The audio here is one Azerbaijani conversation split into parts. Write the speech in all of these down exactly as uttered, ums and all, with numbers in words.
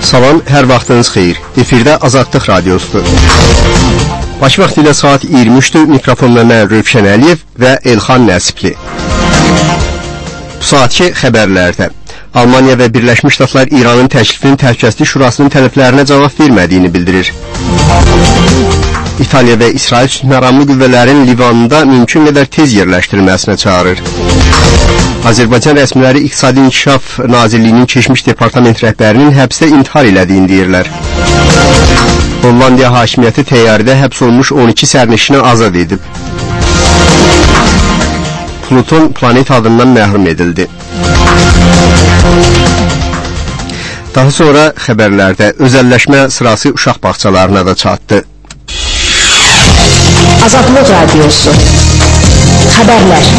Salam, hər vaxtınız xeyir. Efirdə Azadlıq Radiosudur. Baş vaxtı ilə saat iyirmi üçdür. Mikrofonla mən Rövşən Əliyev və Elxan Nəsibli. Bu saatki xəbərlərdə Almaniya və Birləşmiş Ştatlar İranın təklifinin Təhlükəsizlik Şurasının tələblərinə cavab vermədiyini bildirir. İtaliya və İsrail sülhməramlı qüvvələrin Livanında mümkün qədər tez yerləşdirilməsinə çağırır. Azərbaycan rəsmiləri İqtisadi İnkişaf Nazirliyinin keçmiş departament rəhbərinin həbsdə intihar elədiyini deyirlər. Hollandiya hakimiyyəti təyyarədə həbs olmuş on iki sərnişini azad edib. Pluton planet adından məhrum edildi. Daha sonra xəbərlərdə özəlləşmə sırası uşaq bağçalarına da çatdı. Azadlıq Radiosu xəbərlər.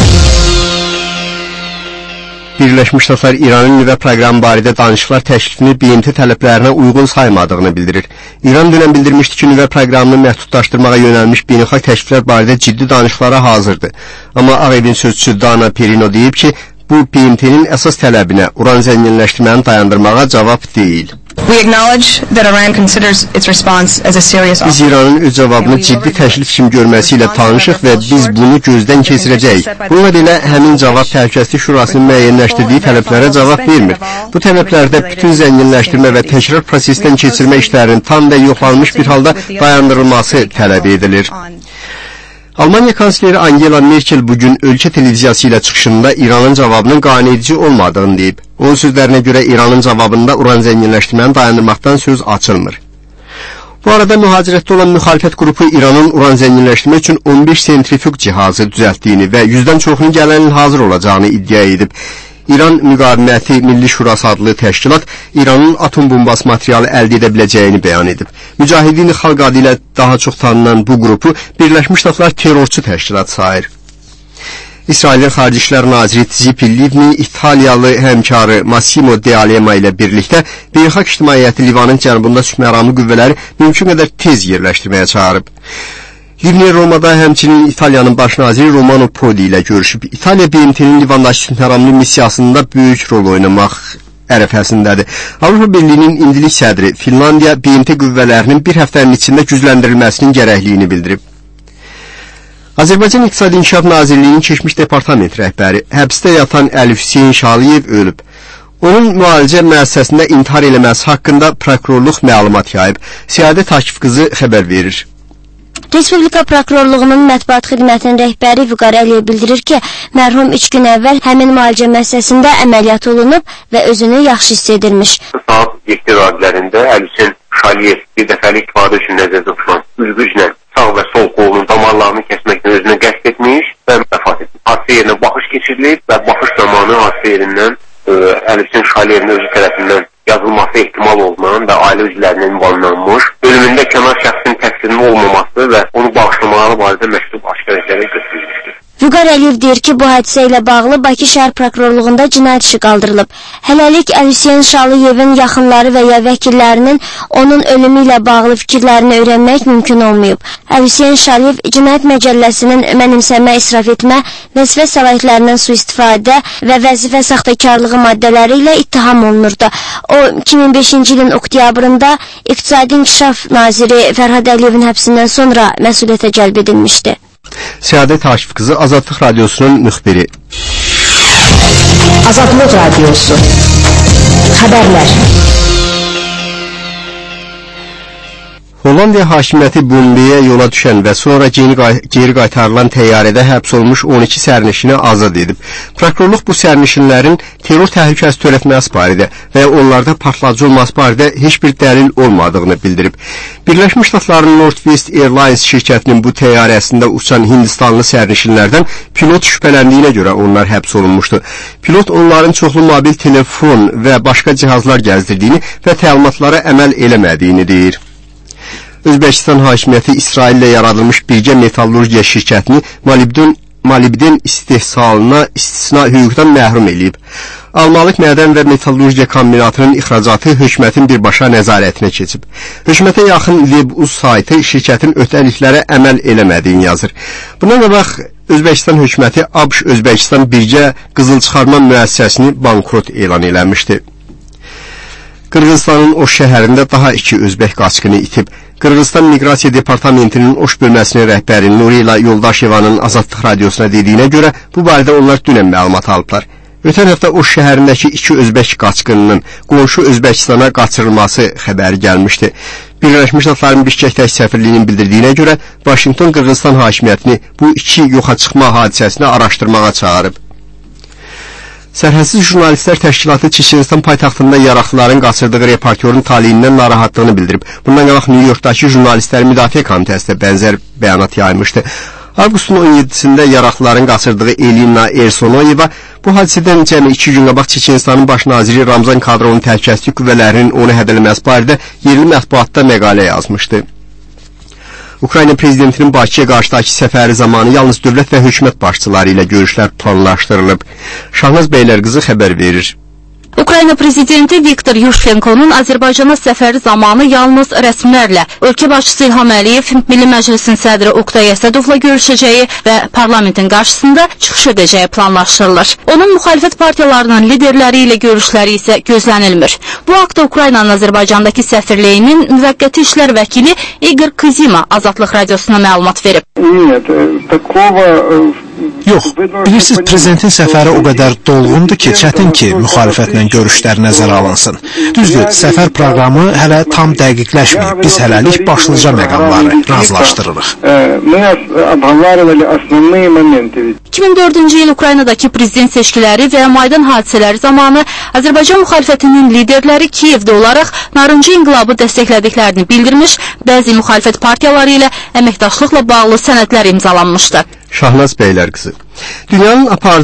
Birləşmiş Ştatlar İranın nüvə proqramı barədə danışıqlar təklifini B M T tələblərinə uyğun saymadığını bildirir. İran dünən bildirmişdi ki, nüvə proqramını məhdudlaşdırmağa yönəlmiş beynəlxalq təkliflər barədə ciddi danışıqlara hazırdır. Amma Ağ Evin sözçüsü Dana Perino deyib ki, bu B M T'nin əsas tələbinə uran zənginləşdirməni dayandırmağa cavab deyil. We acknowledge that Iran considers its response as a serious Biz İranın öz cavabını ciddi təklif kimi görməsi ilə tanışıq və biz bunu gözdən keçirəcəyik. Bununla belə həmin cavab Təhlükəsizlik Şurasının müəyyənləşdirdiyi tələblərə cavab vermir. Bu tələblərdə bütün zənginləşdirmə və təkrar prosesdən keçirmə işlərinin tam və yoxlanmış bir halda dayandırılması tələb edilir. Almaniya kansleri Angela Merkel bugün ölkə televiziyası ilə çıxışında İranın cavabının qanedici olmadığını deyib. Onun sözlərinə görə İranın cavabında uran zənginləşdirməni dayandırmaqdan söz açılmır. Bu arada mühacirətdə olan müxalifət qrupu İranın uran zənginləşdirmək üçün on beş sentrifüq cihazı düzəltdiyini və yüzdən çoxunun gələn il hazır olacağını iddia edib. İran Müqaviməti Milli Şurası adlı təşkilat İranın atom bombası materialı əldə edə biləcəyini bəyan edib. Mücahidin xalq adı ilə daha çox tanınan bu qrupu Birləşmiş Ştatlar terrorçu təşkilat sayır. İsrailin Xarici İşlər Naziri Tzipi Livni İtaliyalı həmkarı Massimo D'Alema ilə birlikdə beynəlxalq ictimaiyyəti Livanın cənubunda sülhməramlı qüvvələri mümkün qədər tez yerləşdirməyə çağırıb. Livni Romada həmçinin İtaliyanın baş naziri Romano Prodi ilə görüşüb. İtaliya B M T'nin Livandakı sülhməramlı missiyasında böyük rol oynamaq ərəfəsindədir. Avropa Birliyinin indilik sədri Finlandiya B M T qüvvələrinin bir həftənin içində gücləndirilməsinin gərəkliyini bildirib. Azərbaycan İqtisadi İnkişaf Nazirliyinin keçmiş departament rəhbəri həbsdə yatan Əli Hüseyn Şaliyev ölüb. Onun müalicə müəssisəsində intihar eləməsi haqqında prokurorluq məlumat yayıb. Siyadə Takif qızı xəbər verir. Respublika Prokurorluğunun mətbuat xidmətinin rəhbəri Vüqar Əliyev bildirir ki, mərhum üç gün əvvəl həmin müalicə müəssisəsində əməliyyat olunub və özünü yaxşı hiss edirmiş. Saat yeddi radələrində Əli Hüseyn Şaliyev bir dəfəlik ifadə üçün nəzərdə tutulan üzgüclə sağ və sol qolunun damarlarını kəsməklə özünə qəsd etmiş və vəfat etmiş. Hadisə yerinə baxış keçirilib və baxış zamanı hadisə yerindən Əli Hüseyn Şaliyevin özü tərəfindən yazılması ehtimal olunan və ailə üzvlərinin ünvanlanmış, ölümündə kənar şəxsin təqsirinin olmaması və onu bağışlamaları barədə məktub aşkar edilərək götürülmüşdür. Vüqar Əliyev deyir ki, bu hadisə ilə bağlı Bakı şəhər prokurorluğunda cinayət işi qaldırılıb. Hələlik Əli Hüseyn Şaliyevin yaxınları və ya vəkillərinin onun ölümü ilə bağlı fikirlərini öyrənmək mümkün olmayıb. Əli Hüseyn Şaliyev cinayət məcəlləsinin mənimsəmə, israf etmə, vəzifə səlahiyyətlərindən sui-istifadə və vəzifə saxtakarlığı maddələri ilə ittiham olunurdu. O, iki min beşinci ilin oktyabrında İqtisadi İnkişaf Naziri Fərhad Əliyevin həbsindən sonra məsuliyyətə cəlb edilmişdi. Siyadə Takif qızı Azadlıq Radiosunun müxbiri. Azadlıq Radiosu xəbərlər. Hollandiya hakimiyyəti bombeyə yola düşən və sonra geri qaytarılan təyyarədə həbs olmuş on iki sərnişini azad edib. Prokurorluq bu sərnişinlərin terror təhlükəsi törətməsi barədə və onlarda partlayıcı olması barədə heç bir dəlil olmadığını bildirib. Birləşmiş Ştatların Northwest Airlines şirkətinin bu təyyarəsində uçan Hindistanlı sərnişinlərdən pilot şübhələndiyinə görə onlar həbs olunmuşdu. Pilot onların çoxlu mobil telefon və başqa cihazlar gəzdirdiyini və təlimatlara əməl eləmədiyini deyir. Özbəkistan hakimiyyəti İsraillə yaradılmış birgə metallurgiya şirkətini molibden, molibden istehsalına istisna hüquqdan məhrum eləyib. Almalıq Mədən və Metallurgiya Kombinatının ixracatı hökumətin birbaşa nəzarətinə keçib. Hökumətə yaxın Web.uz saytı şirkətin öhdəliklərə əməl eləmədiyini yazır. Buna qabaq Özbəkistan hökuməti ABŞ-Özbəkistan birgə qızıl çıxarma müəssisəsini bankrot elan eləmişdi. Qırğızstanın Oş şəhərində daha iki özbək qaçqını itib. Qırğızstan Miqrasiya Departamentinin Oş bölməsinin rəhbəri Nurila Yoldaşevanın Azadlıq Radiosuna dediyinə görə bu barədə onlar dünən məlumat alıblar. Ötən həftə Oş şəhərindəki iki özbək qaçqınının qonşu Özbəkistana qaçırılması xəbəri gəlmişdi. Birləşmiş Ştatların Bişkəkdəki səfirliyinin bildirdiyinə görə Vaşinqton Qırğızstan hakimiyyətini bu iki yoxa çıxma hadisəsini araşdırmağa çağırıb. Sərhədsiz Jurnalistlər Təşkilatı Çeçenistan paytaxtında yaraqlıların qaçırdığı reportyorun taliyindən narahatlığını bildirib. Bundan qabaq New Yorkdakı Jurnalistlər Müdafiə Komitəsi də bənzər bəyanat yaymışdı. Avqustun on yeddisində yaraqlıların qaçırdığı Elina Ersonoyeva bu hadisədən cəmi iki gün qabaq Çeçenistanın baş naziri Ramzan Kadrovun təhlükəsizlik qüvvələrinin onu hədələməsi barədə yerli mətbuatda məqalə yazmışdı. Ukrayna prezidentinin Bakıya qarşıdakı səfəri zamanı yalnız dövlət və hökumət başçıları ilə görüşlər planlaşdırılıb. Şahnaz Beylərqızı xəbər verir. Ukrayna prezidenti Viktor Yushchenko'nun Azərbaycana səfəri zamanı yalnız rəsmilərlə, ölkə başçısı İlham Əliyev, Milli Məclisin sədri Oqtay Əsədovla görüşəcəyi və parlamentin qarşısında çıxış edəcəyi planlaşdırılır. Onun müxalifət partiyalarının liderləri ilə görüşləri isə gözlənilmir. Bu haqda Ukraynanın Azərbaycandakı səfirliyinin müvəqqəti işlər vəkili Igor Kızima Azadlıq Radiosuna məlumat verib. Yox, bilirsiniz, prezidentin səfəri o qədər dolğundur ki, çətin ki, müxalifətlə görüşlər nəzərə alınsın. Düzdür, səfər proqramı hələ tam dəqiqləşməyib. Biz hələlik başlıca məqamları razılaşdırırıq. iki min dördüncü il Ukraynadakı prezident seçkiləri və Maydan hadisələri zamanı Azərbaycan müxalifətinin liderləri Kiyevdə olaraq Narıncı inqilabı dəstəklədiklərini bildirmiş, bəzi müxalifət partiyaları ilə əməkdaşlıqla bağlı sənədlər imzalanmışdı. Şahnaz Beylərqızı. Dünyanın apardığı